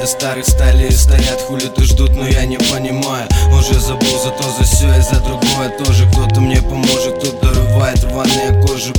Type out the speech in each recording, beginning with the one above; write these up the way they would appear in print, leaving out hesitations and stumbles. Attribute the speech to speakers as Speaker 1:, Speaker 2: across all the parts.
Speaker 1: старых стали и стоят, хули-то ждут, но я не понимаю. Уже забыл за то, за все и за другое тоже. Кто-то мне поможет, кто-то рывает, рваные кожи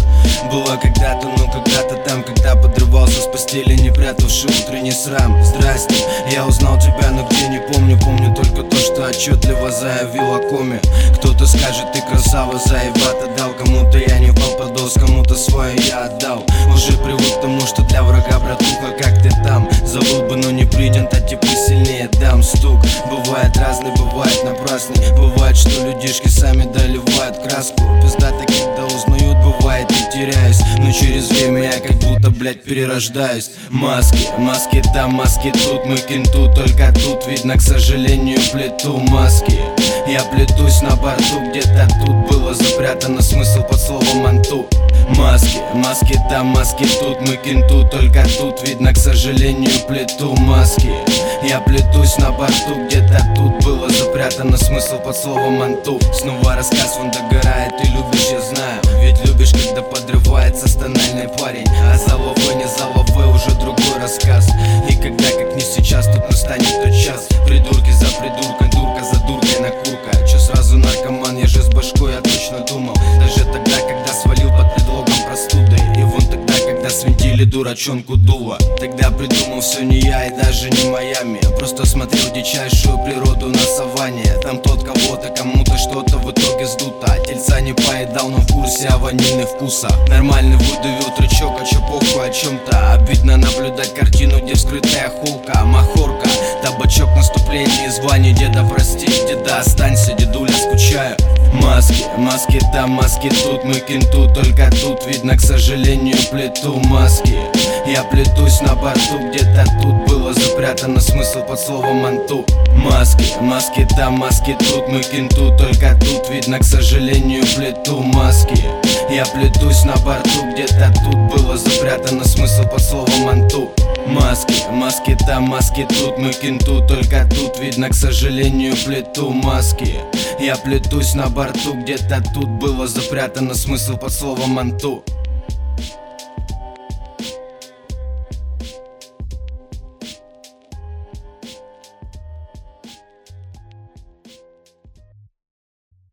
Speaker 1: было когда-то, но когда-то там, когда подрывался с постели, не прятавший утренний срам. Здрасте, я узнал тебя, но где не помню. Помню только то, что отчетливо заявил о коме. Кто-то скажет, ты красава, заебато дал. Кому-то я не попадос, кому-то свое я отдал. Уже привык к тому, что для врага, братуха, как ты там. Забыл бы, но не приден, а тепло сильнее дам стук. Бывает разный, бывает напрасный. Бывает, что людишки сами доливают краску. Пиздато, когда узнают, бывает и теряюсь. Но через время я как будто, блять, перерождаюсь. Маски, маски там, маски тут. Мы кенту, только тут видно, к сожалению, плету маски. Я плетусь на борту, где-то тут было запрятано смысл под словом манту. Маски, маски там, маски тут. Мы кенту, только тут видно, к сожалению, плету маски. Я плетусь на борту, где-то тут было запрятано смысл под словом манту. Снова рассказ, он догорает, ты любишь, я знаю. Ведь любишь, когда подрывается стональный парень. А за лавой, не за лавой, уже другой рассказ. И когда, как не сейчас, тут настанет тот час. Придурки за придуркой, дурка за дуркой, накурка. Чё сразу наркоман, я же с башкой, я точно думал. Даже тогда, когда свалил под предлогом простуды. И вон тогда, когда свинтили дурачонку дуло. Тогда придумал все не я и даже не Майами. Просто смотрел дичайшую природу на саванне. Там тот кого-то, кому-то что-то в итоге сдуто. Тельца не поедал, но в курсе о ванильных вкусах. Нормальный выдавил трючок, а чё похуй о чем-то. Обидно наблюдать картину, где вскрытая холка, махорка, табачок, наступление, звание деда, прости, деда, останься, дедуля, скучаю. Маски, маски там, маски тут. Мы кенту, только тут видно, к сожалению, плету маски. Я плетусь на борту, где-то тут было запрятано смысл под словом манту. Маски, маски там, маски тут. Мы кенту, только тут видно, к сожалению, плету маски. Я плетусь на борту, где-то тут было запрятано смысл под словом манту. Маски, маски там, маски тут. Мы кенту, только тут видно, к сожалению, плету маски. Я плетусь на борту, где-то тут было запрятано смысл под словом манту.